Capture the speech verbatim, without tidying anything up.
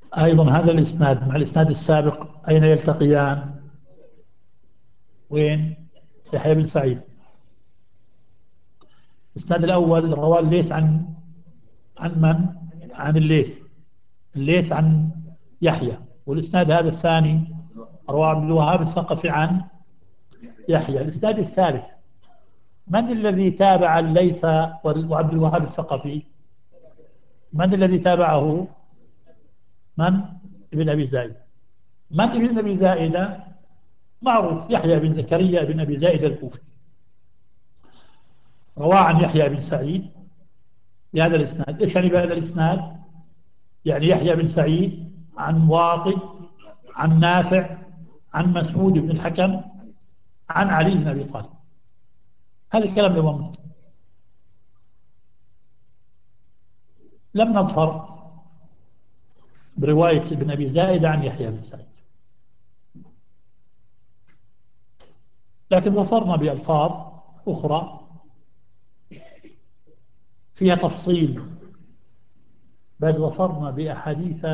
أيضا هذا الإسناد مع الإسناد السابق أين يلتقيان؟ وين؟ يحيى بن سعيد. الإسناد الأول رواه الليث عن عن من؟ عن الليث. الليث عن يحيى. والإسناد هذا الثاني رواه عبد الوهاب الثقفي عن يحيى. الإسناد الثالث من الذي تابع الليث وعبد الوهاب الثقفي؟ من الذي تابعه؟ من؟ ابن أبي زائدة. من ابن أبي زائدة؟ معروف، يحيى بن زكريا بن أبي زائدة الكوفي. رواه عن يحيى بن سعيد بهذا الإسناد. إيش يعني بهذا الإسناد؟ يعني يحيى بن سعيد عن واقد عن نافع عن مسعود بن الحكم عن علي بن أبي طالب. هذا الكلام الإمام مسلم. لم نظفر برواية ابن أبي زائدة عن يحيى بن سعيد، لكن ظفرنا بألفاظ أخرى فيها تفصيل، بل ظفرنا بأحاديث